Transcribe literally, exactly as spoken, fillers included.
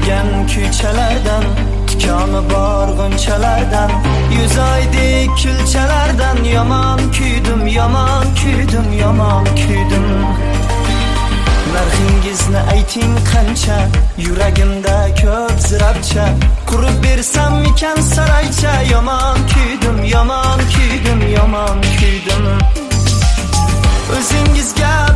Kuygan kuychalardan, tikoni bor g'unchalardan, yuz oydek kulchalardan yomon kuydim, yomon kuydim, yomon kuydim. Narxingizni ayting qancha, yuragimda ko'p zirabcha, qurib bersam ekan saroycha, yomon kuydim, yomon kuydim, yomon kuydim. O'zingizga